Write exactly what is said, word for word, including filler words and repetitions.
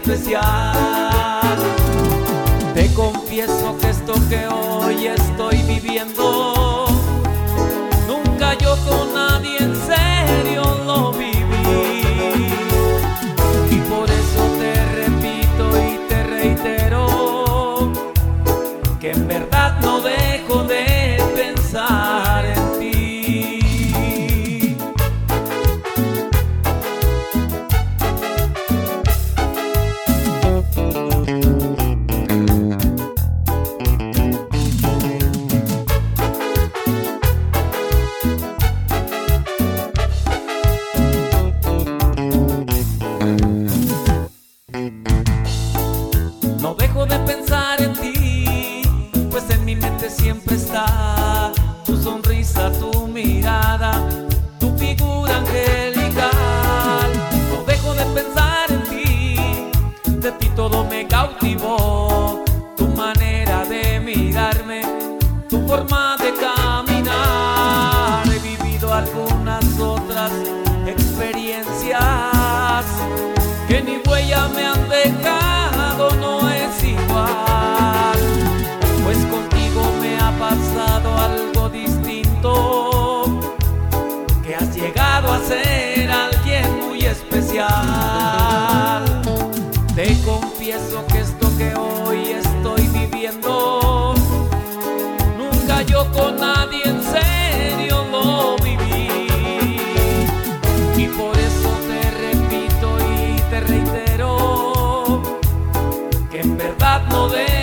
especial. Te confieso que esto que hoy estoy viviendo, nunca yo con nadie en serio lo viví. Y por eso te repito y te reitero que en verdad no dejo de pensar en ti. No dejo de pensar en ti, pues en mi mente siempre está tu sonrisa, tu mirada, tu figura angelical. No dejo de pensar en ti, de ti todo me cautivó, tu manera de mirarme, tu forma de caminar. He vivido algunas otras experiencias que ni huella me han dejado, no es igual, pues contigo me ha pasado algo distinto, que has llegado a ser alguien muy especial. Te confieso que esto que hoy estoy viviendo, nunca yo con nadie en serio lo viví. Y por eso te repito y te reitero que en verdad no debo